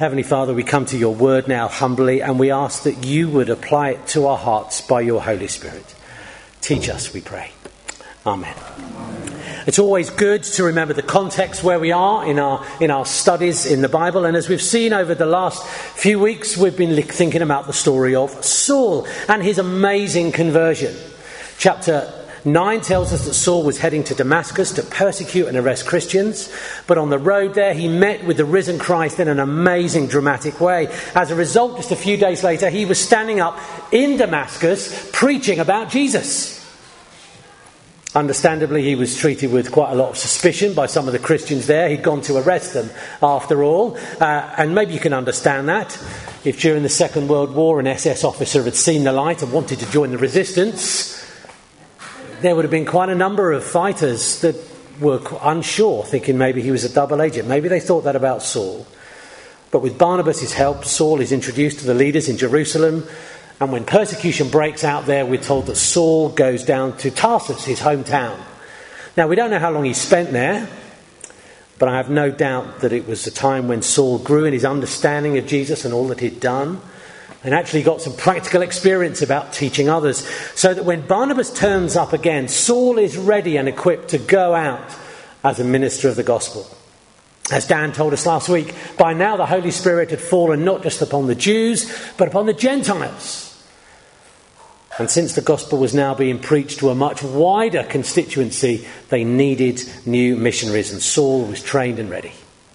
Heavenly Father, we come to your word now humbly, and we ask that you would apply it to our hearts by your Holy Spirit. Teach us, we pray. Amen. It's always good to remember the context where we are in our studies in the Bible. And as we've seen over the last few weeks, we've been thinking about the story of Saul and his amazing conversion. Chapter 9 tells us that Saul was heading to Damascus to persecute and arrest Christians. But on the road there, he met with the risen Christ in an amazing, dramatic way. As a result, just a few days later, he was standing up in Damascus preaching about Jesus. Understandably, he was treated with quite a lot of suspicion by some of the Christians there. He'd gone to arrest them, after all. And maybe you can understand that. If during the Second World War an SS officer had seen the light and wanted to join the resistance, there would have been quite a number of fighters that were unsure, thinking maybe he was a double agent. Maybe they thought that about Saul. But with Barnabas' help, Saul is introduced to the leaders in Jerusalem. And when persecution breaks out there, we're told that Saul goes down to Tarsus, his hometown. Now, we don't know how long he spent there, but I have no doubt that it was a time when Saul grew in his understanding of Jesus and all that he'd done, and actually got some practical experience about teaching others, so that when Barnabas turns up again, Saul is ready and equipped to go out as a minister of the gospel. As Dan told us last week, by now the Holy Spirit had fallen not just upon the Jews, but upon the Gentiles. And since the gospel was now being preached to a much wider constituency, they needed new missionaries, and Saul was trained and ready.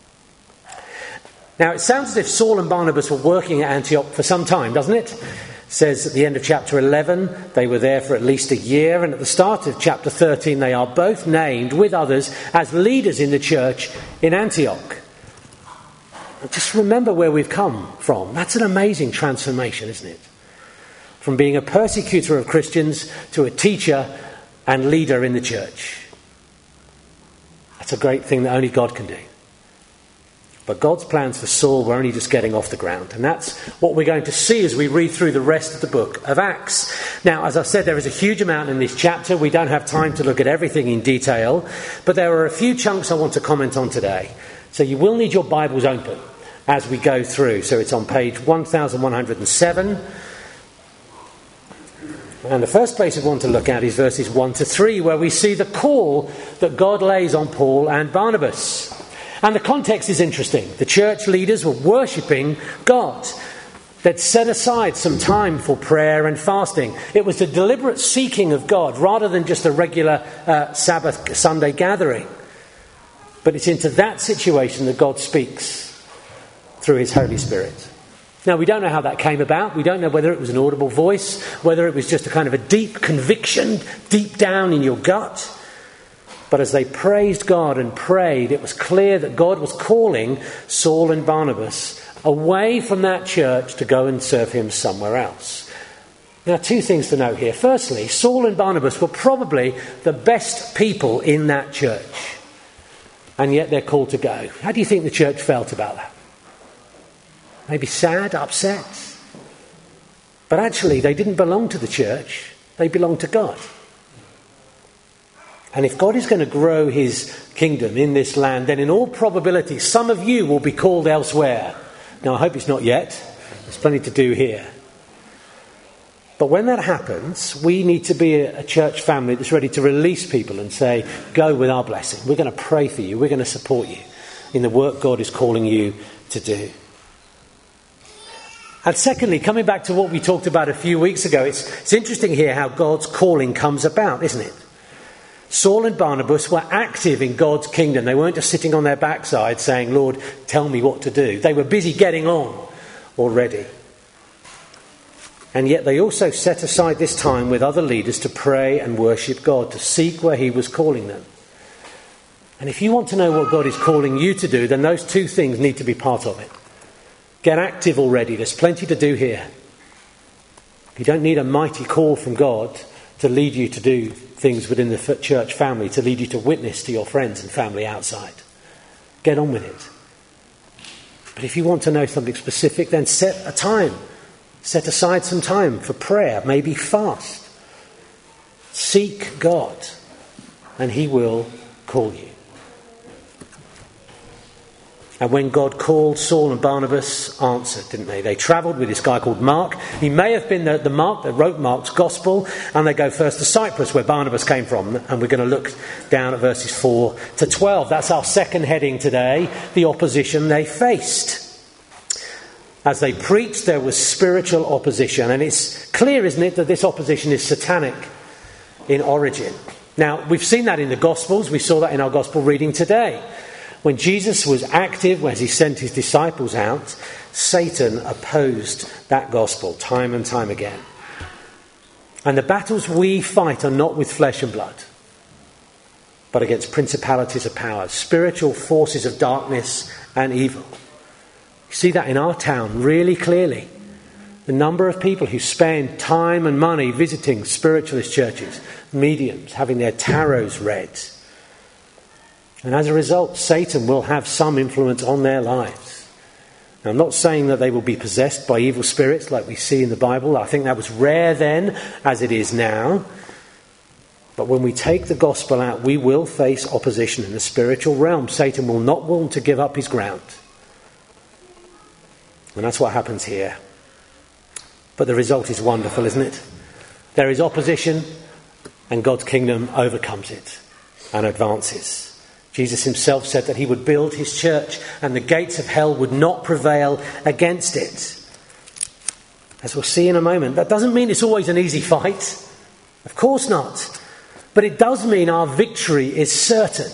Now, it sounds as if Saul and Barnabas were working at Antioch for some time, doesn't it? It says at the end of chapter 11, they were there for at least a year, and at the start of chapter 13, they are both named with others as leaders in the church in Antioch. And just remember where we've come from. That's an amazing transformation, isn't it? From being a persecutor of Christians to a teacher and leader in the church. That's a great thing that only God can do. But God's plans for Saul were only just getting off the ground. And that's what we're going to see as we read through the rest of the book of Acts. Now, as I said, there is a huge amount in this chapter. We don't have time to look at everything in detail. But there are a few chunks I want to comment on today. So you will need your Bibles open as we go through. So it's on page 1107. And the first place we want to look at is verses 1 to 3, where we see the call that God lays on Paul and Barnabas. And the context is interesting. The church leaders were worshipping God. They'd set aside some time for prayer and fasting. It was the deliberate seeking of God rather than just a regular Sabbath Sunday gathering. But it's into that situation that God speaks through his Holy Spirit. Now, we don't know how that came about. We don't know whether it was an audible voice, whether it was just a kind of a deep conviction deep down in your gut. But as they praised God and prayed, it was clear that God was calling Saul and Barnabas away from that church to go and serve him somewhere else. Now, two things to note here. Firstly, Saul and Barnabas were probably the best people in that church. And yet they're called to go. How do you think the church felt about that? Maybe sad, upset. But actually, they didn't belong to the church. They belonged to God. And if God is going to grow his kingdom in this land, then in all probability, some of you will be called elsewhere. Now, I hope it's not yet. There's plenty to do here. But when that happens, we need to be a church family that's ready to release people and say, go with our blessing. We're going to pray for you. We're going to support you in the work God is calling you to do. And secondly, coming back to what we talked about a few weeks ago, it's interesting here how God's calling comes about, isn't it? Saul and Barnabas were active in God's kingdom. They weren't just sitting on their backside saying, Lord, tell me what to do. They were busy getting on already. And yet they also set aside this time with other leaders to pray and worship God, to seek where he was calling them. And if you want to know what God is calling you to do, then those two things need to be part of it. Get active already. There's plenty to do here. You don't need a mighty call from God to lead you to do things within the church family, to lead you to witness to your friends and family outside. Get on with it. But if you want to know something specific, then set a time. Set aside some time for prayer, maybe fast. Seek God, and he will call you. And when God called, Saul and Barnabas answered, didn't they? They travelled with this guy called Mark. He may have been the Mark that wrote Mark's Gospel. And they go first to Cyprus, where Barnabas came from. And we're going to look down at verses 4 to 12. That's our second heading today, the opposition they faced. As they preached, there was spiritual opposition. And it's clear, isn't it, that this opposition is satanic in origin. Now, we've seen that in the Gospels. We saw that in our Gospel reading today. When Jesus was active, as he sent his disciples out, Satan opposed that gospel time and time again. And the battles we fight are not with flesh and blood, but against principalities of power, spiritual forces of darkness and evil. You see that in our town really clearly. The number of people who spend time and money visiting spiritualist churches, mediums, having their tarots read. And as a result, Satan will have some influence on their lives. Now, I'm not saying that they will be possessed by evil spirits like we see in the Bible. I think that was rare then, as it is now. But when we take the gospel out, we will face opposition in the spiritual realm. Satan will not want to give up his ground. And that's what happens here. But the result is wonderful, isn't it? There is opposition, and God's kingdom overcomes it and advances. Jesus himself said that he would build his church and the gates of hell would not prevail against it. As we'll see in a moment, that doesn't mean it's always an easy fight. Of course not. But it does mean our victory is certain.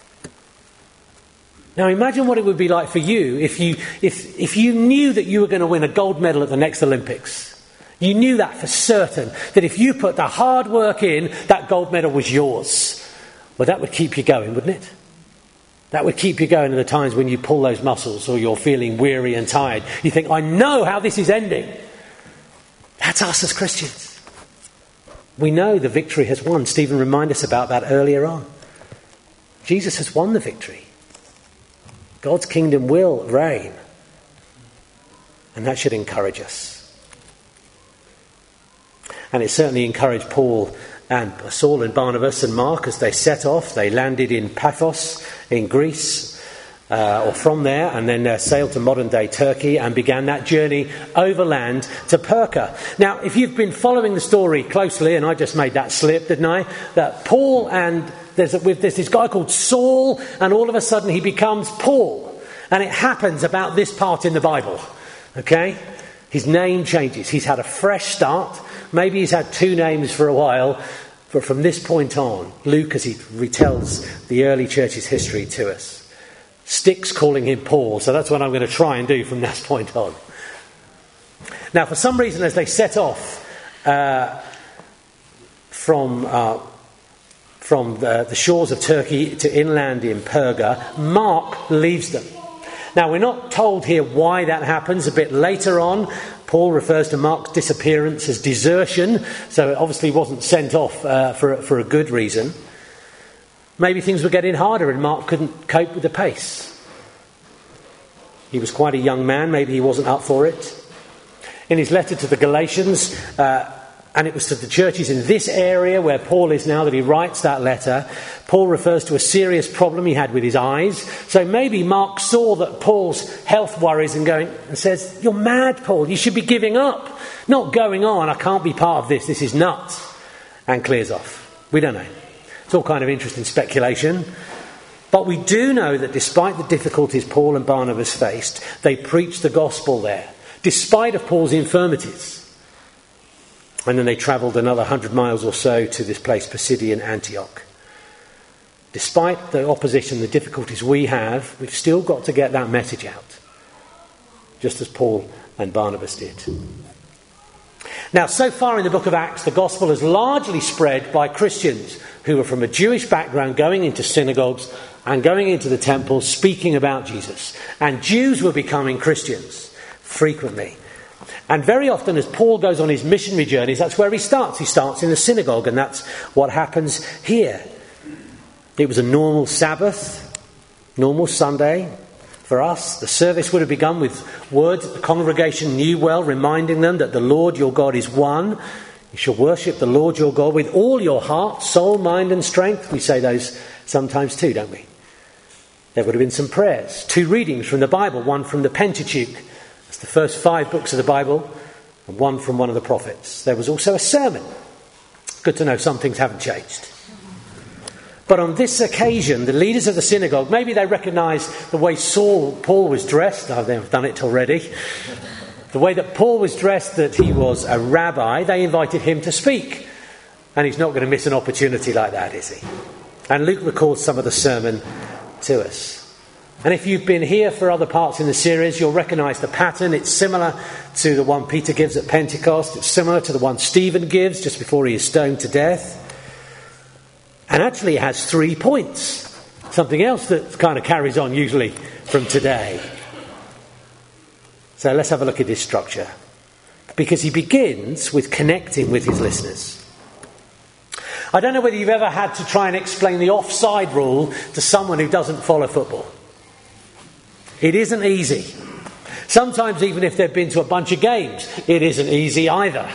Now imagine what it would be like for you if you knew that you were going to win a gold medal at the next Olympics. You knew that for certain, that if you put the hard work in, that gold medal was yours. Well, that would keep you going, wouldn't it? That would keep you going at the times when you pull those muscles or you're feeling weary and tired. You think, I know how this is ending. That's us as Christians. We know the victory has won. Stephen reminded us about that earlier on. Jesus has won the victory. God's kingdom will reign. And that should encourage us. And it certainly encouraged Paul and Saul and Barnabas and Mark as they set off. They landed in Paphos in Greece, or from there, and then sailed to modern-day Turkey and began that journey overland to Perga. Now, if you've been following the story closely, and I just made that slip, didn't I? That Paul and there's this guy called Saul, and all of a sudden he becomes Paul. And it happens about this part in the Bible. Okay? His name changes. He's had a fresh start. Maybe he's had two names for a while, but from this point on, Luke, as he retells the early church's history to us, sticks calling him Paul. So that's what I'm going to try and do from that point on. Now, for some reason, as they set off from the shores of Turkey to inland in Perga, Mark leaves them. Now, we're not told here why that happens. A bit later on, Paul refers to Mark's disappearance as desertion, so it obviously wasn't sent off for a good reason. Maybe things were getting harder and Mark couldn't cope with the pace. He was quite a young man, maybe he wasn't up for it. In his letter to the Galatians, and it was to the churches in this area where Paul is now that he writes that letter, Paul refers to a serious problem he had with his eyes. So maybe Mark saw that Paul's health worries and says, "You're mad, Paul, you should be giving up. Not going on, I can't be part of this is nuts." And clears off. We don't know. It's all kind of interesting speculation. But we do know that despite the difficulties Paul and Barnabas faced, they preached the gospel there, despite of Paul's infirmities. And then they travelled another 100 miles or so to this place, Pisidian Antioch. Despite the opposition, the difficulties we have, we've still got to get that message out, just as Paul and Barnabas did. Now, so far in the book of Acts, the gospel has largely spread by Christians who were from a Jewish background, going into synagogues and going into the temple, speaking about Jesus. And Jews were becoming Christians frequently. And very often, as Paul goes on his missionary journeys, that's where he starts. He starts in the synagogue, and that's what happens here. It was a normal Sabbath, normal Sunday for us. The service would have begun with words that the congregation knew well, reminding them that the Lord your God is one. You shall worship the Lord your God with all your heart, soul, mind and strength. We say those sometimes too, don't we? There would have been some prayers, 2 readings from the Bible, one from the Pentateuch, that's the first 5 books of the Bible, and one from one of the prophets. There was also a sermon. Good to know some things haven't changed. But on this occasion, the leaders of the synagogue, maybe they recognised the way Paul was dressed. Oh, they've done it already. The way that Paul was dressed, that he was a rabbi, they invited him to speak. And he's not going to miss an opportunity like that, is he? And Luke records some of the sermon to us. And if you've been here for other parts in the series, you'll recognise the pattern. It's similar to the one Peter gives at Pentecost. It's similar to the one Stephen gives just before he is stoned to death. And actually it has 3 points. Something else that kind of carries on usually from today. So let's have a look at this structure. Because he begins with connecting with his listeners. I don't know whether you've ever had to try and explain the offside rule to someone who doesn't follow football. It isn't easy. Sometimes even if they've been to a bunch of games, it isn't easy either.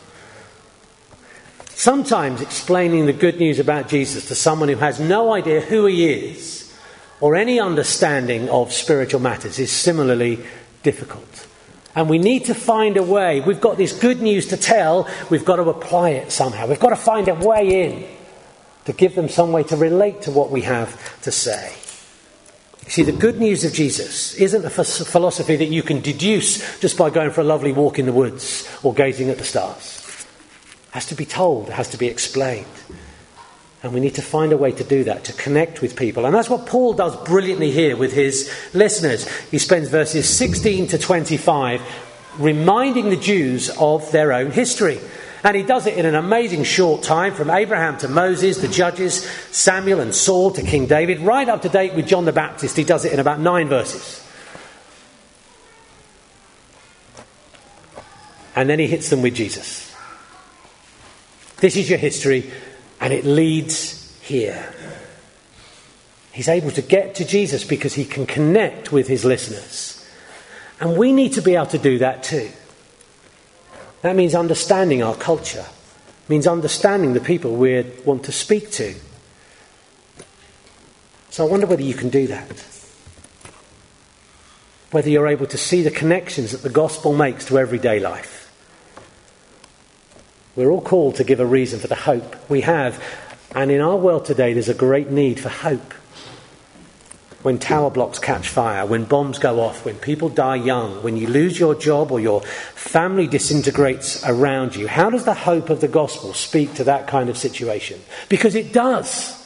Sometimes explaining the good news about Jesus to someone who has no idea who he is or any understanding of spiritual matters is similarly difficult. And we need to find a way. We've got this good news to tell. We've got to apply it somehow. We've got to find a way in to give them some way to relate to what we have to say. You see, the good news of Jesus isn't a philosophy that you can deduce just by going for a lovely walk in the woods or gazing at the stars. It has to be told. It has to be explained. And we need to find a way to do that, to connect with people. And that's what Paul does brilliantly here with his listeners. He spends verses 16 to 25 reminding the Jews of their own history. And he does it in an amazing short time, from Abraham to Moses, the Judges, Samuel and Saul to King David, right up to date with John the Baptist. He does it in about 9 verses. And then he hits them with Jesus. This is your history. And it leads here. He's able to get to Jesus because he can connect with his listeners. And we need to be able to do that too. That means understanding our culture. It means understanding the people we want to speak to. So I wonder whether you can do that. Whether you're able to see the connections that the gospel makes to everyday life. We're all called to give a reason for the hope we have. And in our world today, there's a great need for hope. When tower blocks catch fire, when bombs go off, when people die young, when you lose your job or your family disintegrates around you, how does the hope of the gospel speak to that kind of situation? Because it does.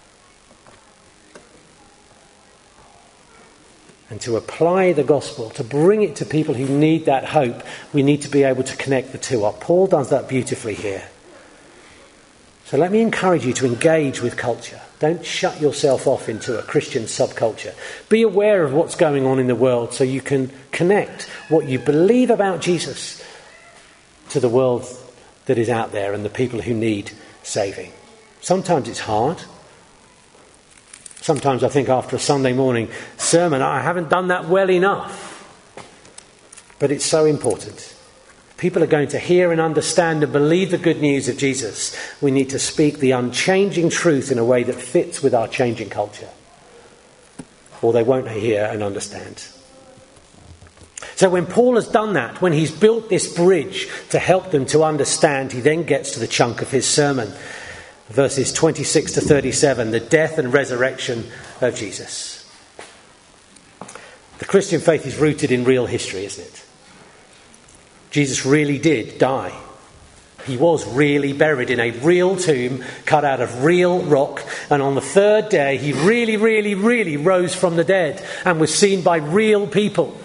And to apply the gospel, to bring it to people who need that hope, we need to be able to connect the two up. Paul does that beautifully here. So let me encourage you to engage with culture. Don't shut yourself off into a Christian subculture. Be aware of what's going on in the world so you can connect what you believe about Jesus to the world that is out there and the people who need saving. Sometimes it's hard. Sometimes I think after a Sunday morning sermon, I haven't done that well enough. But it's so important. People are going to hear and understand and believe the good news of Jesus. We need to speak the unchanging truth in a way that fits with our changing culture. Or they won't hear and understand. So when Paul has done that, when he's built this bridge to help them to understand, he then gets to the chunk of his sermon. Verses 26 to 37, the death and resurrection of Jesus. The Christian faith is rooted in real history, isn't it? Jesus really did die. He was really buried in a real tomb cut out of real rock. And on the 3rd day, he really rose from the dead and was seen by real people.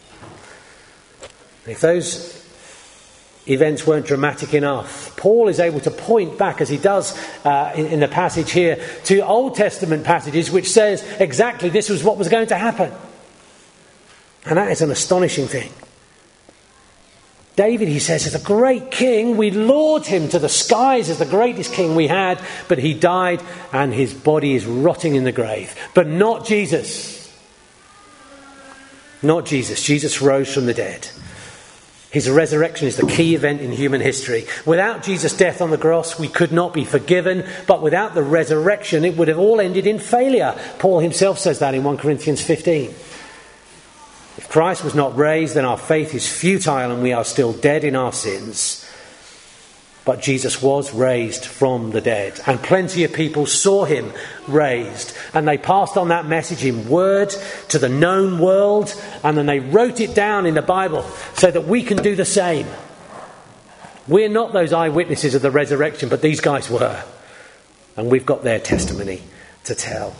If those events weren't dramatic enough, Paul is able to point back, as he does in the passage here, to Old Testament passages which says exactly this was what was going to happen. And that is an astonishing thing. David, he says, is a great king. We laud him to the skies as the greatest king we had, but he died and his body is rotting in the grave. But not Jesus. Not Jesus. Jesus rose from the dead. His resurrection is the key event in human history. Without Jesus' death on the cross, we could not be forgiven. But without the resurrection, it would have all ended in failure. Paul himself says that in 1 Corinthians 15. If Christ was not raised, then our faith is futile and we are still dead in our sins. But Jesus was raised from the dead, and plenty of people saw him raised, and they passed on that message in word to the known world, and then they wrote it down in the Bible so that we can do the same. We're not those eyewitnesses of the resurrection, but these guys were, and we've got their testimony to tell.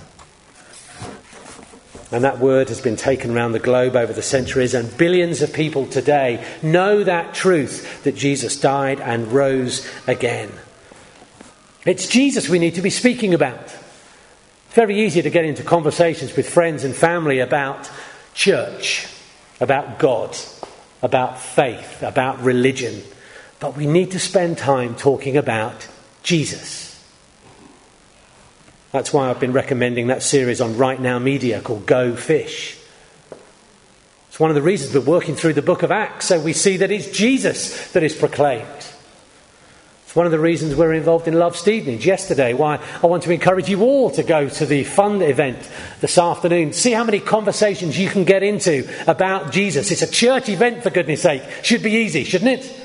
And that word has been taken around the globe over the centuries, and billions of people today know that truth, that Jesus died and rose again. It's Jesus we need to be speaking about. It's very easy to get into conversations with friends and family about church, about God, about faith, about religion. But we need to spend time talking about Jesus. That's why I've been recommending that series on Right Now Media called Go Fish. It's one of the reasons we're working through the book of Acts, so we see that it's Jesus that is proclaimed. It's one of the reasons we're involved in Love Stevenage yesterday, why I want to encourage you all to go to the fun event this afternoon. See how many conversations you can get into about Jesus. It's a church event, for goodness sake. Should be easy, shouldn't it?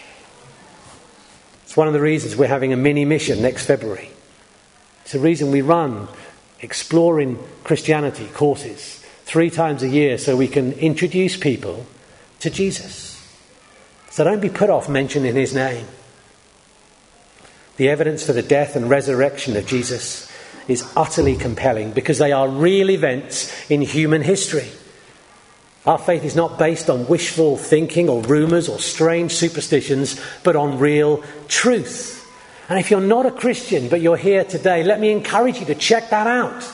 It's one of the reasons we're having a mini mission next February. It's the reason we run Exploring Christianity courses 3 times a year, so we can introduce people to Jesus. So don't be put off mentioning his name. The evidence for the death and resurrection of Jesus is utterly compelling because they are real events in human history. Our faith is not based on wishful thinking or rumours or strange superstitions, but on real truth. And if you're not a Christian, but you're here today, let me encourage you to check that out.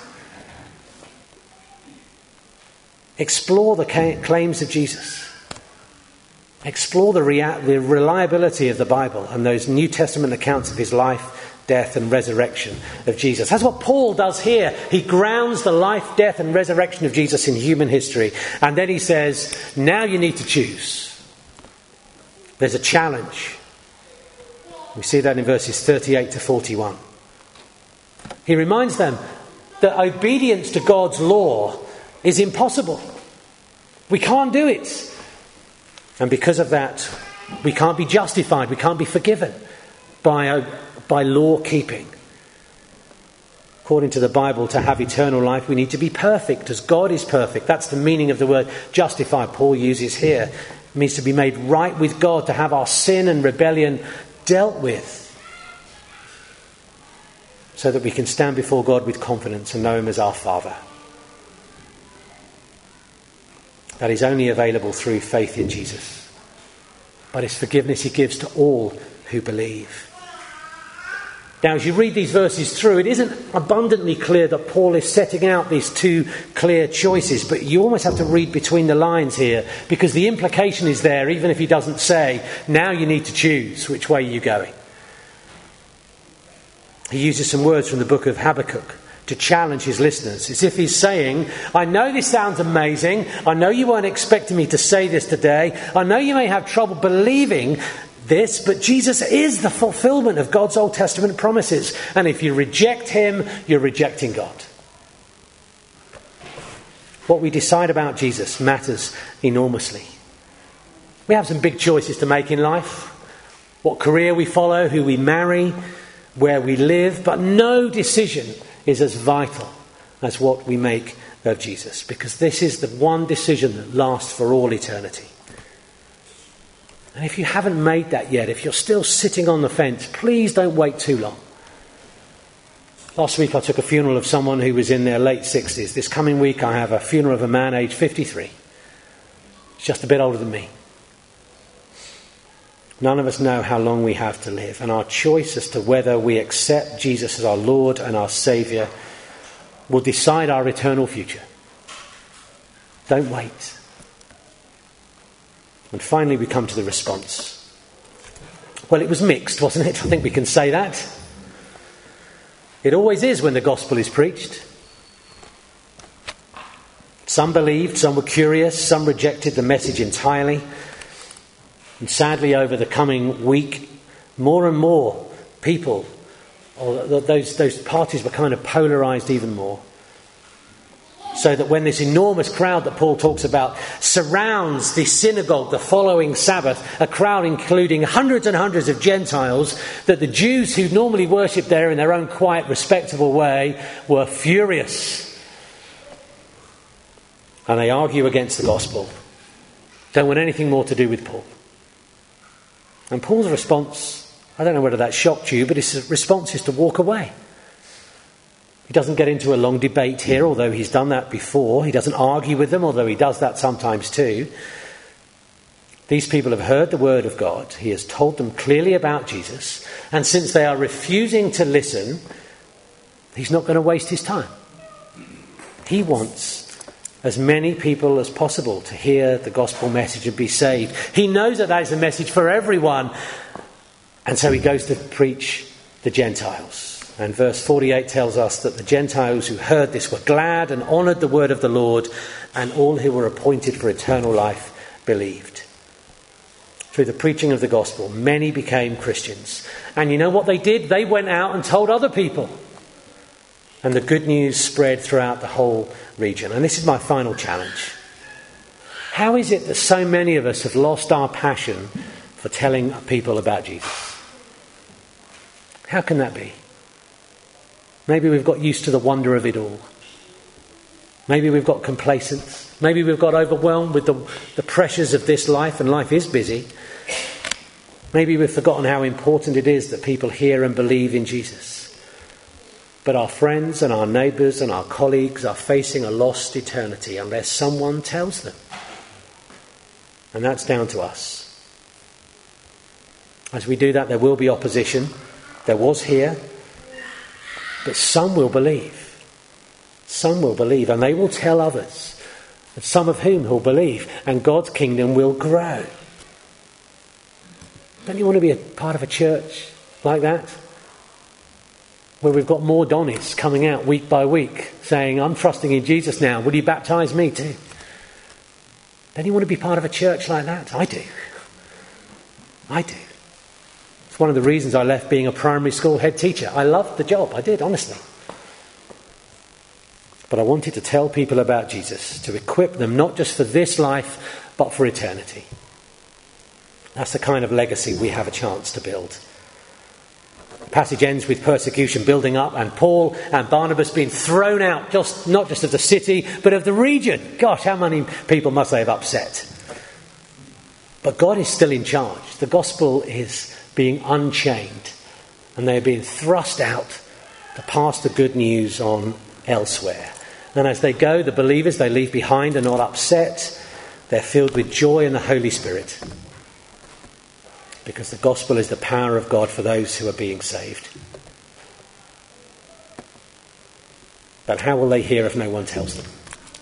Explore the claims of Jesus. Explore the reliability of the Bible and those New Testament accounts of his life, death and resurrection of Jesus. That's what Paul does here. He grounds the life, death and resurrection of Jesus in human history. And then he says, now you need to choose. There's a challenge. We see that in verses 38 to 41. He reminds them that obedience to God's law is impossible. We can't do it. And because of that, we can't be justified, we can't be forgiven by law keeping. According to the Bible, to have eternal life, we need to be perfect as God is perfect. That's the meaning of the word justify Paul uses here. It means to be made right with God, to have our sin and rebellion dealt with, so that we can stand before God with confidence and know him as our Father. That is only available through faith in Jesus. But it's forgiveness he gives to all who believe. Now, as you read these verses through, it isn't abundantly clear that Paul is setting out these 2 clear choices, but you almost have to read between the lines here, because the implication is there, even if he doesn't say, now you need to choose which way you're going. He uses some words from the book of Habakkuk to challenge his listeners, as if he's saying, I know this sounds amazing, I know you weren't expecting me to say this today, I know you may have trouble believing this, but Jesus is the fulfillment of God's Old Testament promises. And if you reject him, you're rejecting God. What we decide about Jesus matters enormously. We have some big choices to make in life. What career we follow, who we marry, where we live. But no decision is as vital as what we make of Jesus. Because this is the one decision that lasts for all eternity. And if you haven't made that yet, if you're still sitting on the fence, please don't wait too long. Last week I took a funeral of someone who was in their late 60s. This coming week I have a funeral of a man aged 53. He's just a bit older than me. None of us know how long we have to live, and our choice as to whether we accept Jesus as our Lord and our Saviour will decide our eternal future. Don't wait. And finally we come to the response. Well, it was mixed, wasn't it? I think we can say that. It always is when the gospel is preached. Some believed, some were curious, some rejected the message entirely. And sadly, over the coming week, more and more people, or those parties were kind of polarised even more. So that when this enormous crowd that Paul talks about surrounds the synagogue the following Sabbath, a crowd including hundreds and hundreds of Gentiles, that the Jews who normally worshipped there in their own quiet, respectable way were furious. And they argue against the gospel. Don't want anything more to do with Paul. And Paul's response, I don't know whether that shocked you, but his response is to walk away. He doesn't get into a long debate here, although he's done that before. He doesn't argue with them, although he does that sometimes too. These people have heard the word of God. He has told them clearly about Jesus. And since they are refusing to listen, he's not going to waste his time. He wants as many people as possible to hear the gospel message and be saved. He knows that is a message for everyone. And so he goes to preach the Gentiles. And verse 48 tells us that the Gentiles who heard this were glad and honoured the word of the Lord, and all who were appointed for eternal life believed. Through the preaching of the gospel, many became Christians. And you know what they did? They went out and told other people. And the good news spread throughout the whole region. And this is my final challenge. How is it that so many of us have lost our passion for telling people about Jesus? How can that be? Maybe we've got used to the wonder of it all. Maybe we've got complacent. Maybe we've got overwhelmed with the pressures of this life, and life is busy. Maybe we've forgotten how important it is that people hear and believe in Jesus. But our friends and our neighbours and our colleagues are facing a lost eternity unless someone tells them. And that's down to us. As we do that, there will be opposition. There was here. But some will believe. Some will believe, and they will tell others, and some of whom will believe, and God's kingdom will grow. Don't you want to be a part of a church like that? Where we've got more Donnies coming out week by week saying, I'm trusting in Jesus now, will you baptise me too? Don't you want to be part of a church like that? I do. I do. It's one of the reasons I left being a primary school head teacher. I loved the job, I did, honestly. But I wanted to tell people about Jesus, to equip them not just for this life, but for eternity. That's the kind of legacy we have a chance to build. The passage ends with persecution building up, and Paul and Barnabas being thrown out, not just of the city, but of the region. Gosh, how many people must they have upset? But God is still in charge. The gospel is being unchained, and they're being thrust out to pass the good news on elsewhere. And as they go, the believers they leave behind are not upset. They're filled with joy in the Holy Spirit, because the gospel is the power of God for those who are being saved. But how will they hear if no one tells them?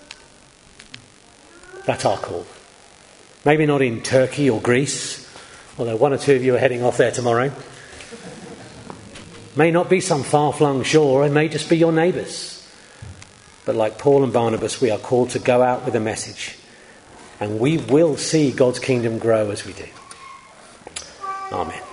That's our call. Maybe not in Turkey or Greece, although one or two of you are heading off there tomorrow. May not be some far-flung shore, it may just be your neighbours. But like Paul and Barnabas, we are called to go out with a message. And we will see God's kingdom grow as we do. Amen.